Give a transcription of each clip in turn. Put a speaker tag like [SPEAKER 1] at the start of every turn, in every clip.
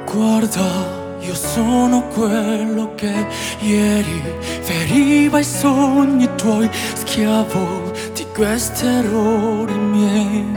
[SPEAKER 1] Guarda, io sono quello che ieri feriva i sogni tuoi, schiavo di questi errori miei.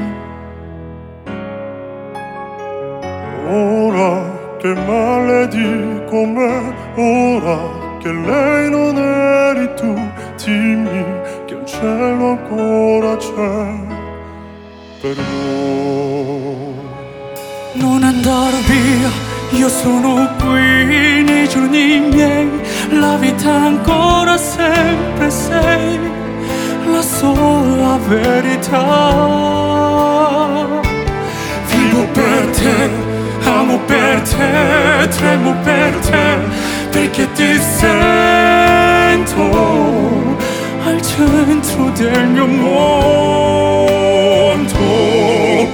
[SPEAKER 2] Ora che maledico me, ora che lei non eri tu, dimmi che il cielo ancora c'è per noi.
[SPEAKER 1] Non andar via, io sono qui nei giorni miei, la vita ancora sempre sei la sola verità. Vivo per te, amo per te, tremo per te, perché ti sento al centro del mio mondo.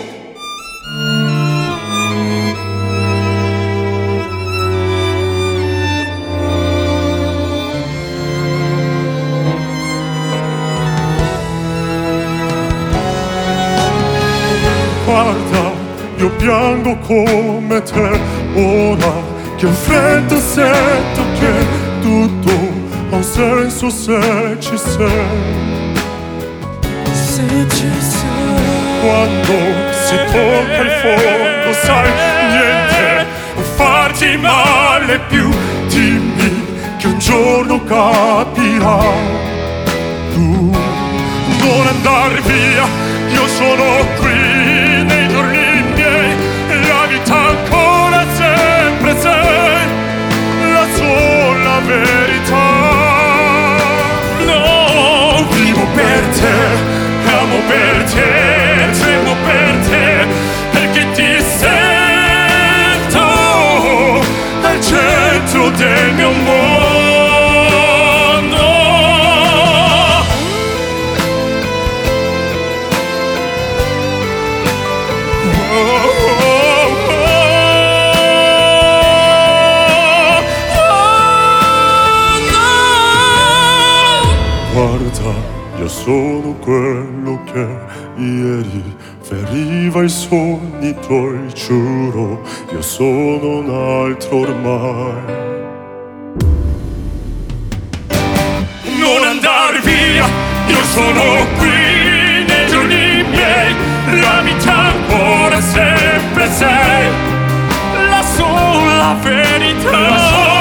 [SPEAKER 2] Guarda, io piango come te, ora che ho freddo sento che tutto ha un senso se ci sei.
[SPEAKER 1] Se ci sei,
[SPEAKER 2] Quando si tocca il fondo, sai, niente può farti male più. Dimmi che un giorno capirai. Tu non andar via, io sono qui nei giorni miei, la vita ancora sempre sei la sola verità. No, vivo per te, amo per te, tremo per te, perché ti sento al centro del mio mondo. Guarda, io sono quello che ieri feriva i sogni tuoi, giuro, io sono un altro ormai. Non andare via, io sono qui nei giorni miei, la vita ancora sempre sei la sola verità.